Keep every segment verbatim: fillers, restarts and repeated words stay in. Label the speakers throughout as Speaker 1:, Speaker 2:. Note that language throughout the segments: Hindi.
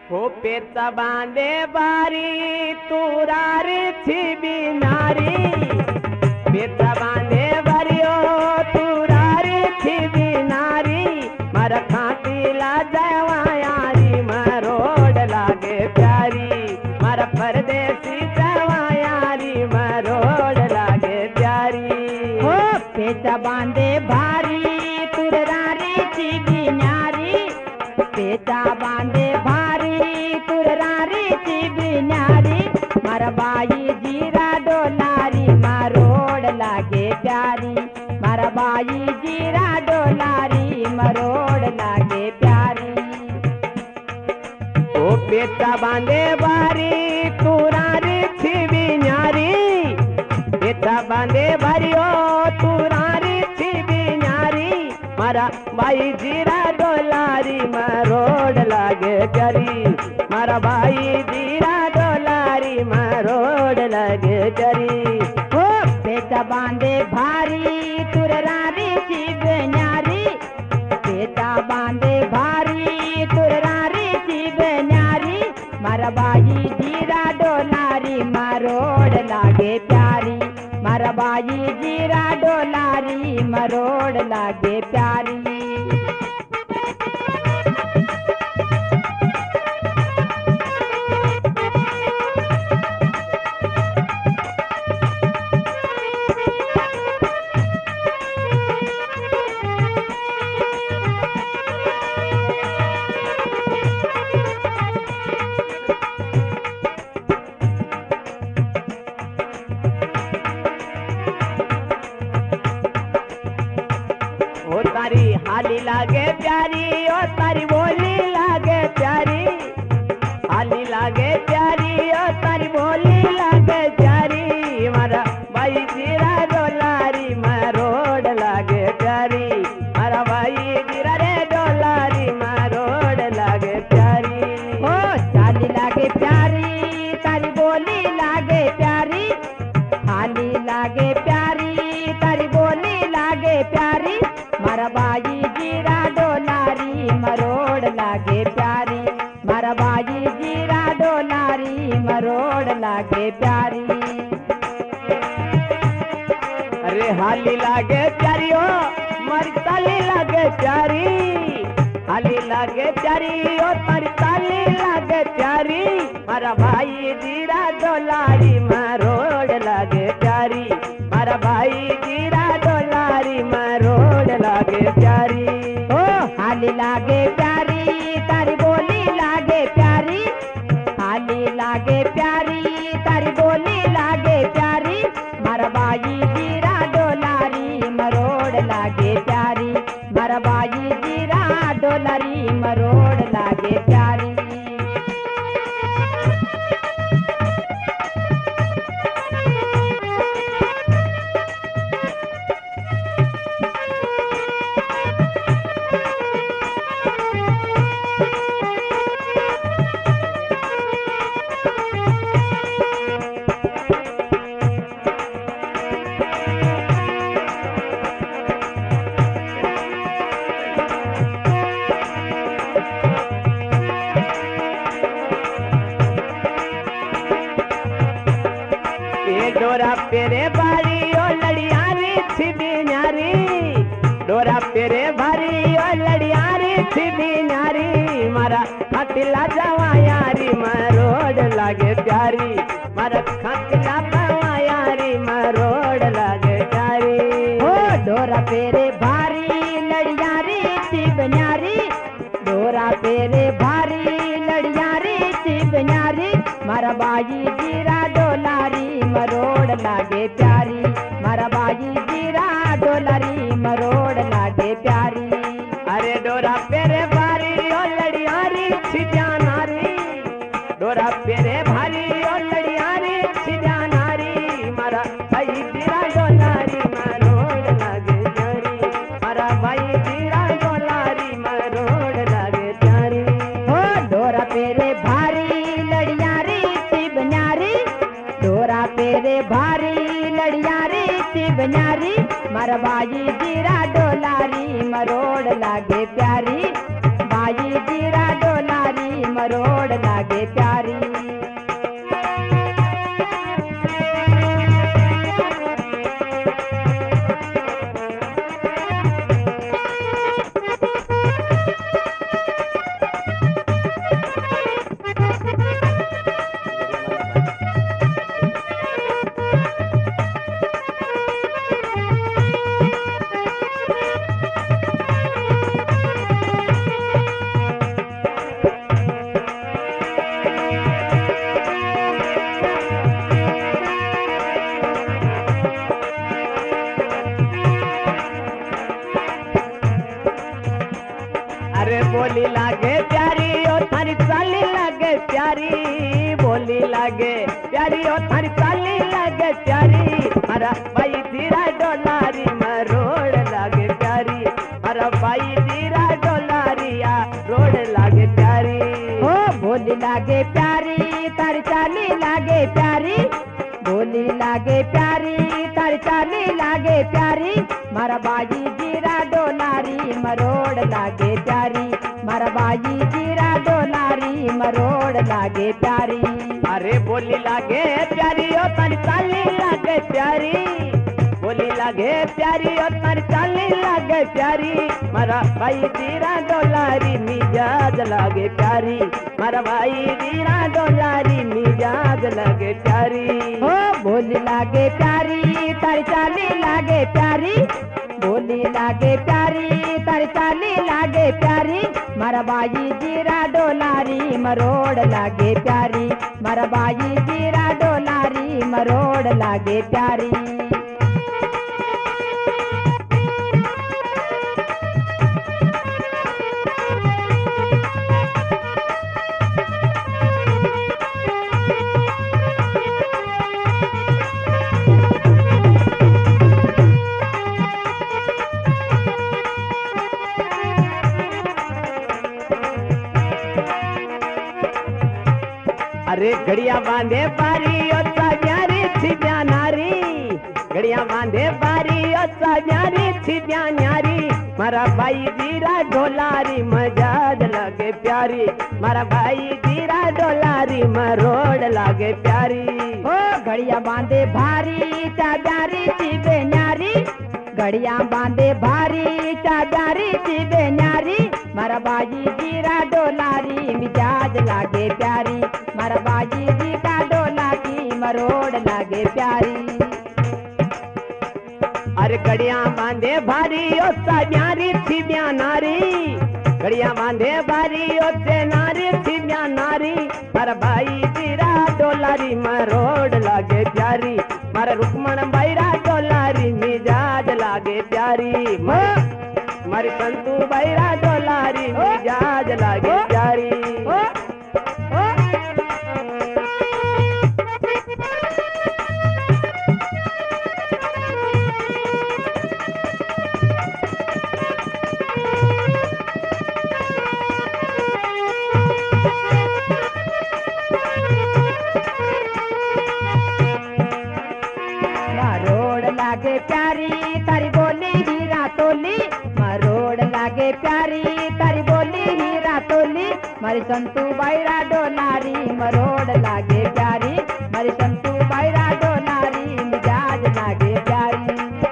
Speaker 1: हो पेचा बांधे बारी तुरार छिबी नारी पेचा बांधे बारी ओ तुरार छिबी नारी मर खातीला जवायारी मरोड लागे प्यारी मर परदेसी जवायारी मरोड लागे प्यारी
Speaker 2: हो पेचा बांधे भारी तुरारी छिबी नारी पेचा बांधे भारी तुरारी छिबी नारी मरबाई जीरा डोलारी मरोड लागे प्यारी मरबाई जीरा डोलारी मरोड लागे प्यारी
Speaker 1: ओ पेचा बांधे बारी तुरारी छिबी नारी पेचा बांधे बारी ओ तुरारी छिबी नारी मारा बाई जीरा डोलारी मरोड लागे प्यारी मारा बाई जीरा डोलारी मरोड लागे प्यारी
Speaker 2: हो पेचा बांधे भारी तुरारी छिबी नारी पेचा बांधे भारी तुरारी छिबी नारी मरबाई जीरा डोलारी मरोड लागे प्यारी मरबाई जीरा डोलारी मरोड लागे प्यारी
Speaker 1: ओ तारी हाली लागे प्यारी ओ तारी बोली लागे प्यारी हाली लागे प्यारी ओ तारी बोली लागे प्यारी मारा बाई जीरा डोलारी मरोड लागे प्यारी मारा बाई जीरा रे डोलारी मरोड लागे प्यारी
Speaker 2: हो चाली लागे प्यारी तारी बोली लागे प्यारी हाली लागे प्यारी तारी बोली लागे प्यारी मरबाई जीरा डोलारी मरोड लागे प्यारी मरबाई जीरा डोलारी मरोड लागे प्यारी
Speaker 1: अरे हाली लागे प्यारी ओ मारी ताली लागे प्यारी हाली लागे प्यारी ओ तारी ताली लागे प्यारी मारा भाई जीरा डोलारी मरोड लागे प्यारी मारा भाई जीरा डोलारी मरोड लागे प्यारी
Speaker 2: हो हाली लागे प्यारी तारी बोली लागे प्यारी हाली लागे प्यारी तारी बोली लागे प्यारी मरबाई जीरा डोलारी मरोड लागे प्यारी मरबाई जीरा डोलारी मरोड लागे प्यारी
Speaker 1: ये डोरा पेरे बारी ओ लड़ियारी छिबी नारी डोरा पेरे बारी ओ लड़ियारी छिबी नारी मारा खटिला जवायारी मरोड लागे प्यारी मारा खटिला जवायारी मरोड लागे प्यारी
Speaker 2: हो डोरा पेरे भारी लड़ियारी छिबन्यारी डोरा पेरे भारी लड़ियारी छिबन्यारी मरबाई जीरा डोलारी मरोड लागे प्यारी मरबाई जीरा डोलारी मरोड लागे प्यारी
Speaker 1: अरे डोरा पेरे भारी ओ लड़ियारी छिजा नारी डोरा पेरे भारी ओ लड़ियारी छिजा नारी मारा भाई जीरा डोलारी मरोड लागे प्यारी मारा भाई जीरा डोलारी मरोड लागे प्यारी
Speaker 2: हो डोरा पेरे भारी लड़ियारी छिबन्यारी डोरा पेरे भारी लड़ियारी छिबन्यारी मरबाई जीरा डोलारी मरोड लागे प्यारी बाई जीरा डोलारी मरोड़
Speaker 1: बोली लागे प्यारी ओ थारी चाली लागे प्यारी बोली लागे प्यारी ओ थारी चाली लागे प्यारी मारा भाई धीरा डोलारी मरोड़ लागे प्यारी मारा भाई धीरा डोलारिया रोड लागे प्यारी
Speaker 2: ओ बोली लागे प्यारी तारी चाली लागे प्यारी बोली लागे प्यारी तारी चाली लागे प्यारी मारा बाजी जीरा डोलारी मरोड़ लागे प्यारी मारा बाजी जीरा डोलारी मरोड़ लागे प्यारी
Speaker 1: अरे बोली लागे प्यारी ओ तारी चाली लागे प्यारी बोली लागे प्यारी ओ तारी चाली लागे प्यारी मारा भाई जीरा डोलारी मिजाज लागे प्यारी मारा भाई जीरा डोलारी मिजाज लागे प्यारी
Speaker 2: ओ बोली लागे प्यारी तारी चाली लागे प्यारी बोली लागे प्यारी तारी चाली लागे प्यारी मारा बाजी जीरा डोलारी मरोड़ लागे प्यारी मारा बाजी जीरा डोलारी मरोड़ लागे प्यारी
Speaker 1: अरे घड़िया बांधे बारी ओ साग्यारी छिप्या नारी घड़िया बांधे बारी ओ साग्यारी छिप्या नारी मारा भाई जीरा डोलारी मजाज लगे प्यारी मारा भाई जीरा डोलारी मरोड़ लागे प्यारी
Speaker 2: ओ घड़िया बांधे भारी चाब्यारी चिबे न्यारी घड़िया बांधे भारी चाब्यारी चिबे न्यारी मारा बाजी जीरा डोलारी मिजाज लागे प्यारी मारा बाजी जी का डोला की मरोड़ लागे प्यारी
Speaker 1: अरे घड़िया बांधे भारी ओ साग्यारी छिप्या नारी घड़िया बांधे भारी ओ से नारी छिप्या नारी मारा भाई जीरा डोलारी मरोड़ लागे प्यारी मारा रुक्मण बैरा डोलारी मिजाज लागे प्यारी मारी संतू बैरा डोलारी मिजाज लागे प्यारी
Speaker 2: ओ ओ मरोड़ लागे प्यारी तारी बोली हीरा तोली मरोड़ लागे प्यारी तारी बोली हीरा तोली मारी संतू बैरा डोलारी मरोड़ लागे प्यारी मारी संतू बैरा डोलारी मिजाज लागे प्यारी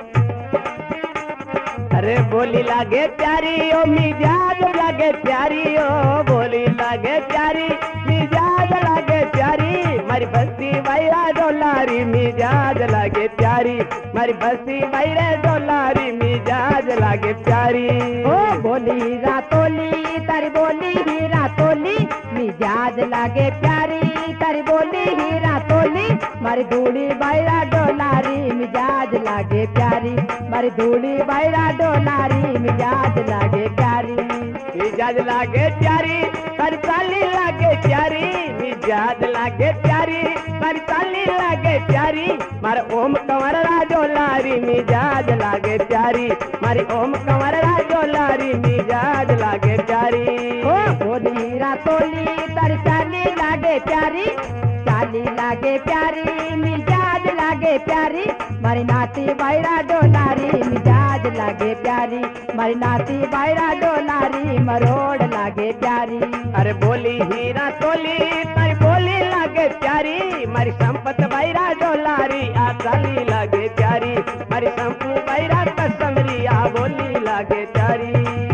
Speaker 1: अरे बोली लागे प्यारी ओ मिजाज लागे प्यारी ओ बोली लागे प्यारी मिजाज लागे प्यारी मारी बस्ती बैरा डोलारी मिजाज लागे प्यारी मारी बस्ती बैरा डोलारी मिजाज लागे प्यारी
Speaker 2: ओ बोली हीरा तोली तारी बोली हीरा तोली मिजाज लागे प्यारी तारी बोली हीरा तोली मारी धूड़ी बैरा डोलारी मिजाज लागे प्यारी मारी धूड़ी बैरा डोलारी मिजाज लागे प्यारी
Speaker 1: मिजाज लागे प्यारी तारी चाली लागे प्यारी मिजाज लागे प्यारी तारी चाली लागे प्यारी मारे ओम कंवर डोलारी मिजाज लागे प्यारी मारी ओम कंवर डोलारी मिजाज लागे प्यारी
Speaker 2: ओ बोली हीरा तोली तारी चाली लागे प्यारी चाली लागे प्यारी मिजाज लागे प्यारी मारी नाती बैरा डोलारी मिजाज लागे प्यारी मारी नाती बैरा डोलारी मरोड़ लागे प्यारी
Speaker 1: अरे बोली हीरा तोली तारी बोली लागे प्यारी मारी संपत बैरा डोलारी आ चाली लागे प्यारी मारी संपू बैरा कसमरी आ बोली लागे प्यारी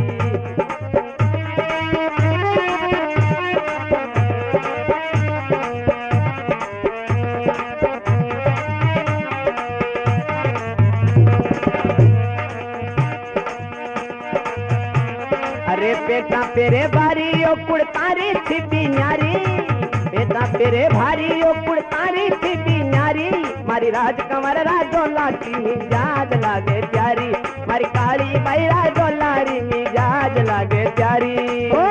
Speaker 1: अरे पेटा पेरे भारी ओ कुड़तारी छिपी न्यारी पेटा पेरे भारी ओ कुड़तारी छिपी न्यारी मारी राज कंवर राजोला की मिजाज लागे प्यारी मारी काली बैरा डोलारी मिजाज लागे प्यारी
Speaker 2: ओ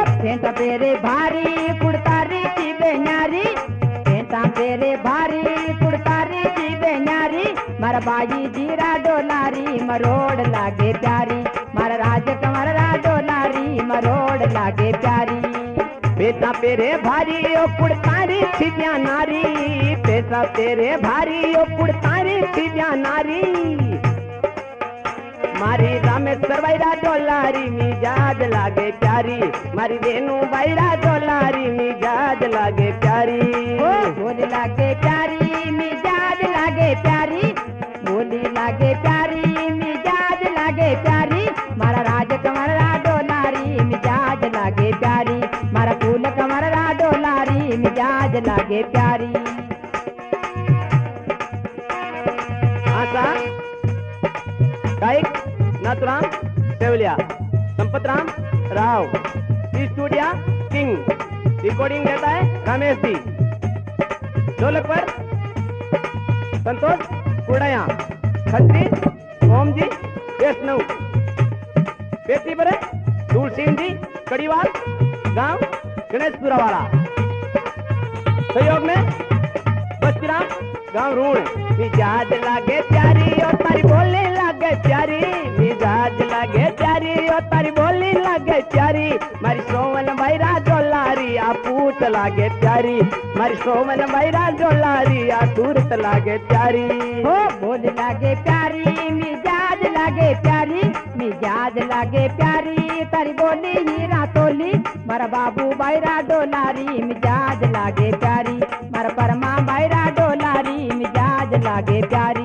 Speaker 2: पेंटा पेरे भारी कुड़तारी थी बेन्यारी पेंटा पेरे भारी कुड़तारी थी बेन्यारी मारा बाजी जीरा डोलारी मरोड़ लागे प्यारी मारा राज कमर रा डोलारी मरोड़ लागे प्यारी
Speaker 1: पेटा पेरे भारी ओ कुड़तारी थी ब्या नारी पेटा पेरे भारी ओ कुड़तारी थी ब्या नारी मारी रामेश्वर बैरा डोलारी मिजाज लागे प्यारी मारी रेणु बैरा डोलारी मिजाज लागे प्यारी
Speaker 2: ओ बोली लागे प्यारी मिजाज लागे प्यारी बोली लागे प्यारी मिजाज लागे प्यारी मारा राज कमर रा डोलारी मिजाज लागे प्यारी मारा फूल कमर रा डोलारी मिजाज लागे प्यारी
Speaker 1: आशा गायक Nathuram Sevaliya Sampatram Rao studio king recording देता है रमेश जी ढोलक पर संतोष कुड़ाया खत्री ओम जी वैष्णव पेटी पर दूल सिंह जी कड़ीवाल गांव गणेशपुरा वाला सहयोग में बस्तीराम गांव रूण मिजाज लागे प्यारी और तारी बोलने लागे प्यारी मिजाज लागे प्यारी और तारी बोलने लागे प्यारी मारी सोमन भैरा डोलारी आपूत लागे प्यारी मारी सोमन भैरा डोलारी आतूरत लागे प्यारी
Speaker 2: हो बोल लागे प्यारी मिजाज लागे प्यारी मिजाज लागे प्यारी तारी बोली हीरा तोली मारा बाबू बैरा डोलारी मिजाज लागे प्यारी मारा परमा बैरा डोलारी मिजाज लागे प्यारी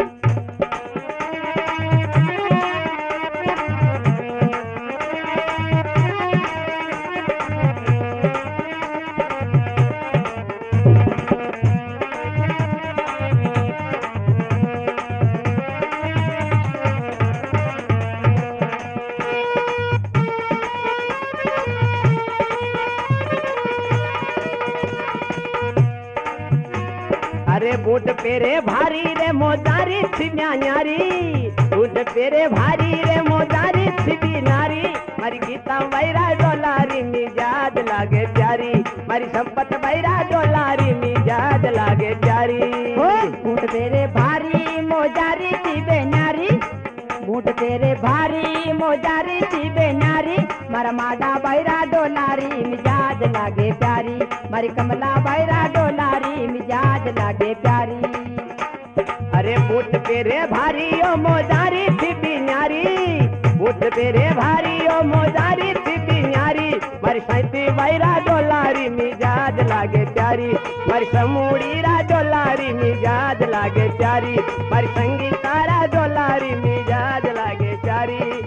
Speaker 1: अरे बूट पेरे भारी रे मोजारी थी न्यारी बूट पेरे भारी रे मोजारी थी नारी मारी गीता बैरा डोलारी मिजाज लागे प्यारी मारी संपत बैरा डोलारी मिजाज लागे प्यारी
Speaker 2: हो बूट तेरे भारी मोजारी थी बेनारी बूट तेरे भारी मोजारी थी बेनारी मारा मादा बैरा डोलारी मिजाज लागे प्यारी मारी कमला बैरा डोलारी मिजाज लागे प्यारी
Speaker 1: अरे बूट पेरे भारी ओ मोजारी थी न्यारी बूट पेरे भारी ओ मोजारी थी न्यारी मारी सैती बैरा डोलारी मिजाज लागे प्यारी मारी समूड़ी रा डोलारी मिजाज लागे प्यारी मारी संगीतारा डोलारी मिजाज लागे प्यारी